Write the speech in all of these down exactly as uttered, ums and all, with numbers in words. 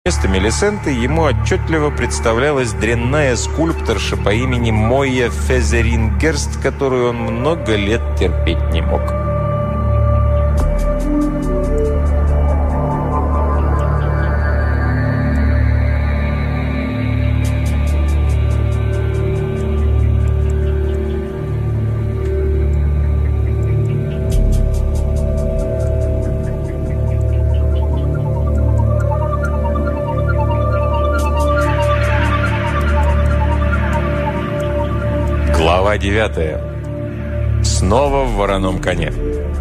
Вместо Мелисенты ему отчетливо представлялась дрянная скульпторша по имени Мойя Фезерингерст, которую он много лет терпеть не мог. Глава девятая. Снова в вороном коне.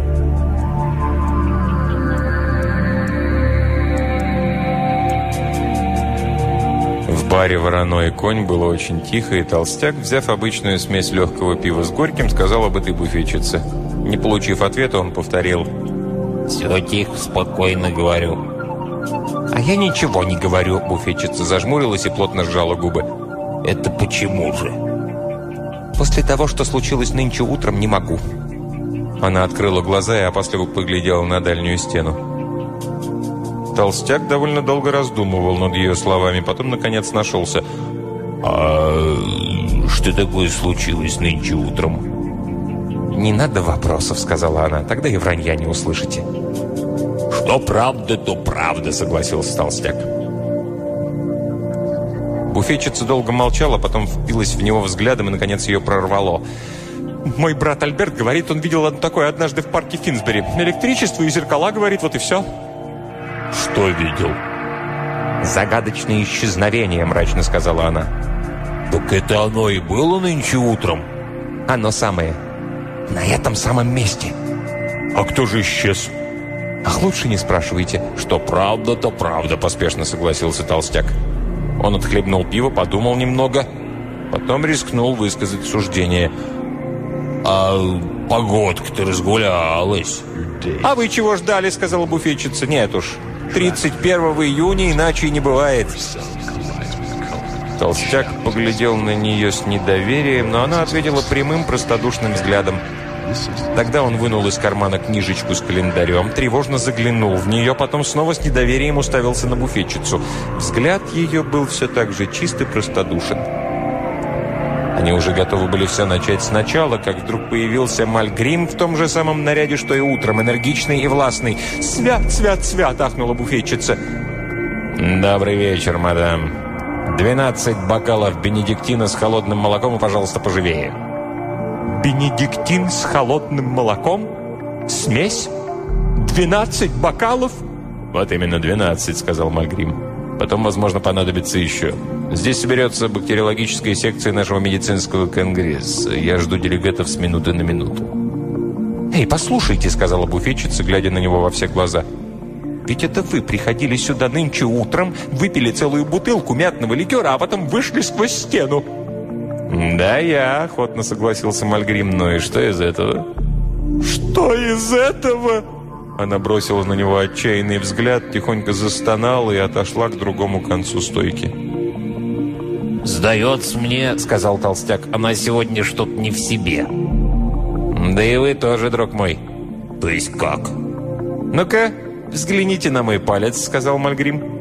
В баре «Вороной конь» было очень тихо, и толстяк, взяв обычную смесь легкого пива с горьким, сказал об этой буфетчице. Не получив ответа, он повторил: «Все тихо, спокойно говорю». «А я ничего не говорю», — буфетчица зажмурилась и плотно сжала губы. «Это почему же?» «После того, что случилось нынче утром, не могу». Она открыла глаза и опасливо поглядела на дальнюю стену. Толстяк довольно долго раздумывал над ее словами, потом, наконец, нашелся. «А что такое случилось нынче утром?» «Не надо вопросов», — сказала она, — «тогда и вранья не услышите». «Что правда, то правда», — согласился толстяк. Буфетчица долго молчала, потом впилась в него взглядом и, наконец, ее прорвало. «Мой брат Альберт говорит, он видел такое однажды в парке Финсбери. Электричество и зеркала, говорит, вот и все». «Что видел?» «Загадочное исчезновение», — мрачно сказала она. «Так это оно и было нынче утром?» «Оно самое. На этом самом месте». «А кто же исчез?» «Ах, лучше не спрашивайте». «Что правда, то правда», — поспешно согласился толстяк. Он отхлебнул пиво, подумал немного, потом рискнул высказать суждение. «А погодка-то разгулялась». «А вы чего ждали?» — сказала буфетчица. «Нет уж, тридцать первого июня иначе и не бывает». Толстяк поглядел на нее с недоверием, но она ответила прямым, простодушным взглядом. Тогда он вынул из кармана книжечку с календарем, тревожно заглянул в нее, потом снова с недоверием уставился на буфетчицу. Взгляд ее был все так же чист и простодушен. Они уже готовы были все начать сначала, как вдруг появился Мальгрим в том же самом наряде, что и утром, энергичный и властный. «Свят, свят, свят!» — ахнула буфетчица. «Добрый вечер, мадам. Двенадцать бокалов бенедиктина с холодным молоком и, пожалуйста, поживее». «Бенедиктин с холодным молоком? Смесь? Двенадцать бокалов?» «Вот именно двенадцать», — сказал Мальгрим. «Потом, возможно, понадобится еще. Здесь соберется бактериологическая секция нашего медицинского конгресса. Я жду делегатов с минуты на минуту». «Эй, послушайте», — сказала буфетчица, глядя на него во все глаза. «Ведь это вы приходили сюда нынче утром, выпили целую бутылку мятного ликера, а потом вышли сквозь стену». «Да, я», — охотно согласился Мальгрим. «Ну и что из этого?» «Что из этого?» Она бросила на него отчаянный взгляд, тихонько застонала и отошла к другому концу стойки. «Сдается мне, — сказал толстяк, — она сегодня что-то не в себе». «Да и вы тоже, друг мой». «То есть как?» «Ну-ка, взгляните на мой палец», — сказал Мальгрим.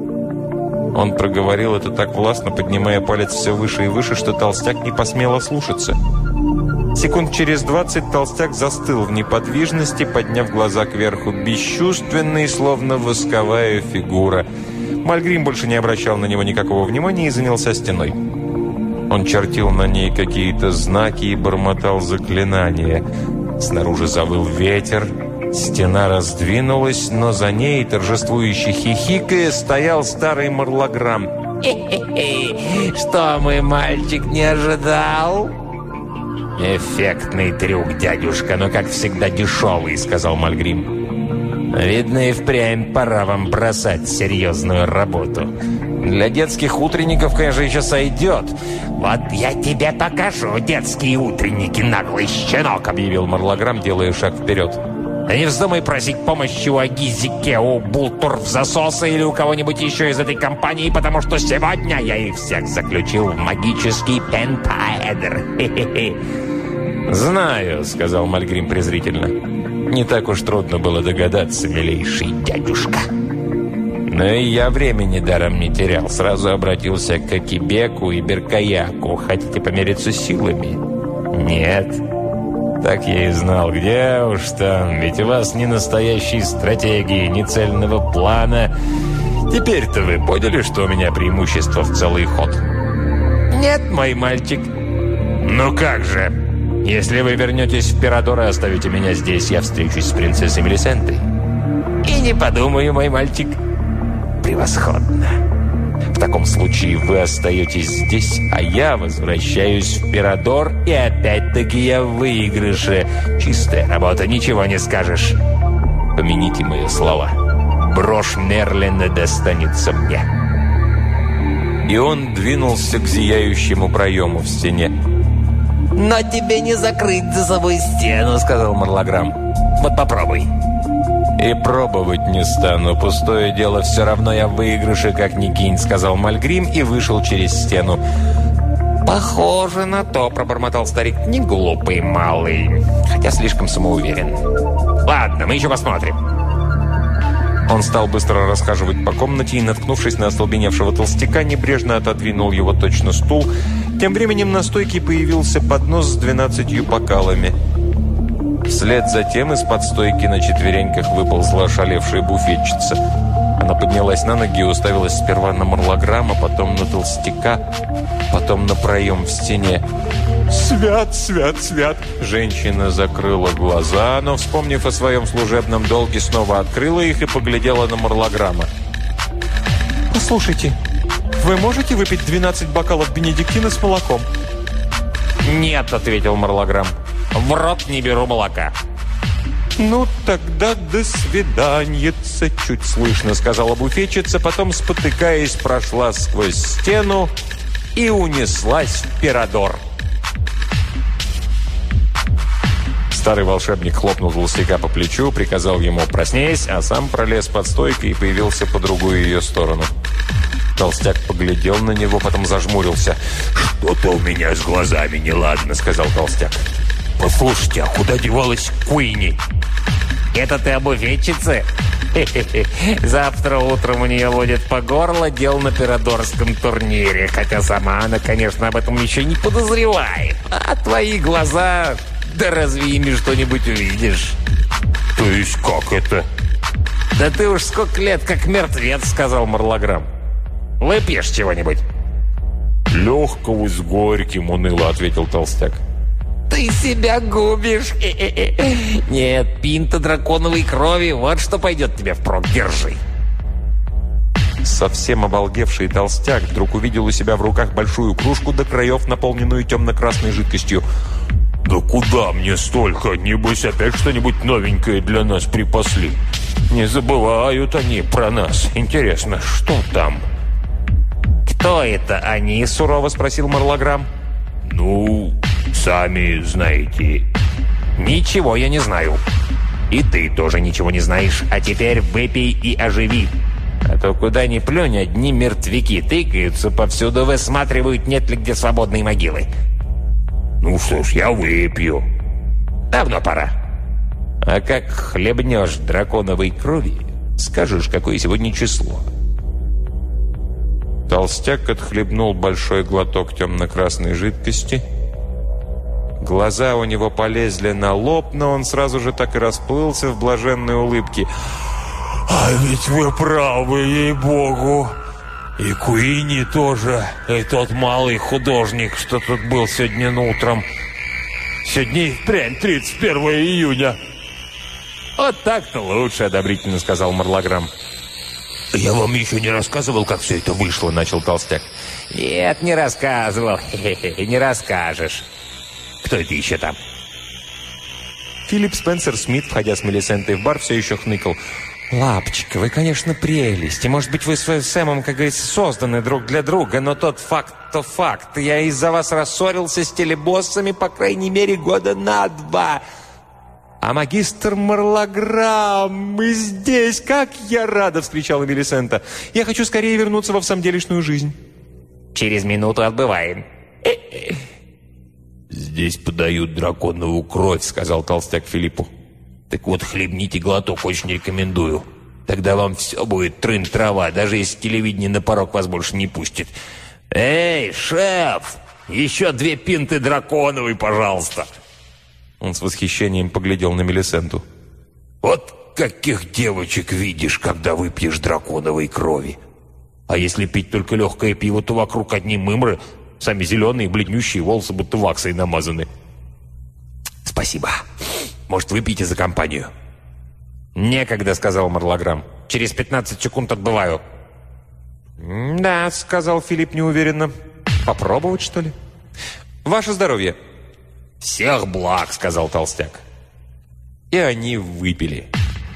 Он проговорил это так властно, поднимая палец все выше и выше, что толстяк не посмел ослушаться. Секунд через двадцать толстяк застыл в неподвижности, подняв глаза кверху, бесчувственный, словно восковая фигура. Мальгрим больше не обращал на него никакого внимания и занялся стеной. Он чертил на ней какие-то знаки и бормотал заклинания. Снаружи завыл ветер. Стена раздвинулась, но за ней, торжествующе хихикая, стоял старый марлограмм. «Хе-хе-хе! Что мой мальчик не ожидал?» «Эффектный трюк, дядюшка, но, как всегда, дешевый», — сказал Мальгрим. «Видно, и впрямь пора вам бросать серьезную работу. Для детских утренников, конечно, еще сойдет». «Вот я тебе покажу детские утренники, наглый щенок», — объявил марлограмм, делая шаг вперед. «Да не вздумай просить помощи у Агизике, у Бултурф-засоса или у кого-нибудь еще из этой компании, потому что сегодня я их всех заключил в магический пентаэдр. Хе-хе-хе». «Знаю», — сказал Мальгрим презрительно. «Не так уж трудно было догадаться, милейший дядюшка». Но и я времени даром не терял. Сразу обратился к Акибеку и Беркаяку. Хотите помериться силами? Нет. Так я и знал. Где уж там. Ведь у вас ни настоящей стратегии, ни цельного плана. Теперь-то вы поняли, что у меня преимущество в целый ход? Нет, мой мальчик. Ну как же? Если вы вернетесь в Пирадор и оставите меня здесь, я встречусь с принцессой Мелисентой. И не подумаю, мой мальчик. Превосходно. В таком случае вы остаетесь здесь, а я возвращаюсь в Пирадор, и опять-таки я в выигрыше. Чистая работа, ничего не скажешь. Помяните мои слова. Брошь Мерлина достанется мне. И он двинулся к зияющему проему в стене. «Но тебе не закрыть за собой стену», — сказал Марлаграм. «Вот попробуй». «И пробовать не стану. Пустое дело, все равно я в выигрыше, как ни кинь», — сказал Мальгрим и вышел через стену. «Похоже на то», — пробормотал старик. «Не глупый малый, хотя слишком самоуверен. Ладно, мы еще посмотрим». Он стал быстро расхаживать по комнате и, наткнувшись на остолбеневшего толстяка, небрежно отодвинул его точно стул. Тем временем на стойке появился поднос с двенадцатью бокалами. Вслед за тем из-под стойки на четвереньках выползла ошалевшая буфетчица. Она поднялась на ноги и уставилась сперва на Марлаграма, потом на толстяка, потом на проем в стене. «Свят, свят, свят!» Женщина закрыла глаза, но, вспомнив о своем служебном долге, снова открыла их и поглядела на Марлаграма. «Послушайте, вы можете выпить двенадцать бокалов бенедиктина с молоком?» «Нет», — ответил Марлаграм. «В рот не беру молока». «Ну, тогда до свиданьица», — чуть слышно сказала буфетчица, потом, спотыкаясь, прошла сквозь стену и унеслась в Пирадор. Старый волшебник хлопнул толстяка по плечу, приказал ему «проснись», а сам пролез под стойкой и появился по другую ее сторону. Толстяк поглядел на него, потом зажмурился. «Что-то у меня с глазами неладно», — сказал толстяк. «Послушайте, а куда девалась Куинни?» «Это ты о буфетчице? Завтра утром у нее будет по горло дел на пирадорском турнире, хотя сама она, конечно, об этом еще не подозревает. А твои глаза... Да разве ими что-нибудь увидишь?» «То есть как это?» «Да ты уж сколько лет как мертвец», — сказал Марлаграм. «Выпьешь чего-нибудь?» «Легкого с горьким», — уныло ответил толстяк. «Ты себя губишь. Нет, пинта драконовой крови, вот что пойдет тебе впрок, держи». Совсем обалдевший толстяк вдруг увидел у себя в руках большую кружку до краев, наполненную темно-красной жидкостью. «Да куда мне столько? Небось, опять что-нибудь новенькое для нас припасли. Не забывают они про нас. Интересно, что там?» «Кто это они?» — сурово спросил Марлаграм. «Ну, сами знаете». «Ничего я не знаю. И ты тоже ничего не знаешь. А теперь выпей и оживи. А то куда ни плюнь, одни мертвяки тыкаются повсюду, высматривают, нет ли где свободной могилы». «Ну что ж, я выпью». «Давно пора. А как хлебнешь драконовой крови, скажешь, какое сегодня число». Толстяк отхлебнул большой глоток темно-красной жидкости. Глаза у него полезли на лоб, но он сразу же так и расплылся в блаженной улыбке. «А ведь вы правы, ей-богу! И Куинни тоже, и тот малый художник, что тут был сегодня утром. Сегодня и впрямь тридцать первое июня». «Вот так-то лучше», — одобрительно сказал Марлаграм. «Я вам еще не рассказывал, как все это вышло», — начал толстяк. «Нет, не рассказывал. Хе-хе, не расскажешь. Кто это еще там?» Филипп Спенсер Смит, входя с Мелисентой в бар, все еще хныкал. «Лапочка, вы, конечно, прелесть. И, может быть, вы с Сэмом, как говорится, созданы друг для друга, но тот факт, то факт. Я из-за вас рассорился с телебоссами, по крайней мере, года на два. А магистр Марлаграм, мы здесь! Как я рада!» — вскричала Мелисента. «Я хочу скорее вернуться во всамделишную жизнь». «Через минуту отбываем». «Здесь подают драконовую кровь», — сказал толстяк Филиппу. «Так вот, хлебните глоток, очень рекомендую. Тогда вам все будет трын-трава, даже если телевидение на порог вас больше не пустит. Эй, шеф, еще две пинты драконовой, пожалуйста. Он с восхищением поглядел на Мелисенту. Вот каких девочек видишь, когда выпьешь драконовой крови. А если пить только легкое пиво, то вокруг одни мымры, сами зеленые, бледнющие, волосы будто ваксой намазаны. Спасибо. Может, выпьете за компанию? «Некогда», — сказал Марлограмм. «Через пятнадцать секунд отбываю». «Да», — сказал Филипп неуверенно. «Попробовать, что ли?» «Ваше здоровье». «Всех благ», — сказал толстяк. И они выпили.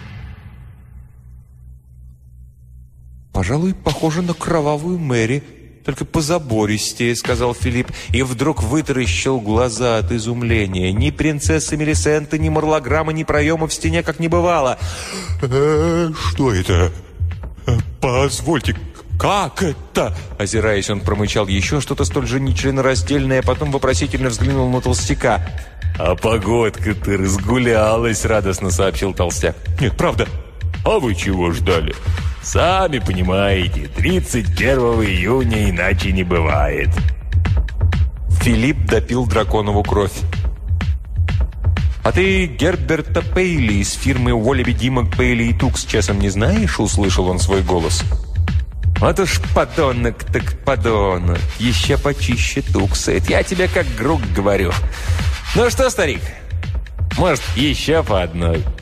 «Пожалуй, похоже на кровавую Мэри, только позабористее», — сказал Филипп, и вдруг вытаращил глаза от изумления. Ни принцессы Мелисенты, ни Марлограмма, ни проема в стене как не бывало. «Э, что это? Позвольте, как это?» Озираясь, он промычал еще что-то столь же нечленораздельное, а потом вопросительно взглянул на толстяка. «А погодка-то разгулялась», — радостно сообщил толстяк. «Нет, правда». «А вы чего ждали? Сами понимаете, тридцать первого июня иначе не бывает». Филипп допил драконову кровь. «А ты Герберта Пейли из фирмы Уоллеби Димок Пейли и Тукс часом не знаешь?» — услышал он свой голос. «Вот уж подонок так подонок, еще почище Тукса. Это я тебе как друг говорю. Ну что, старик, может, еще по одной?»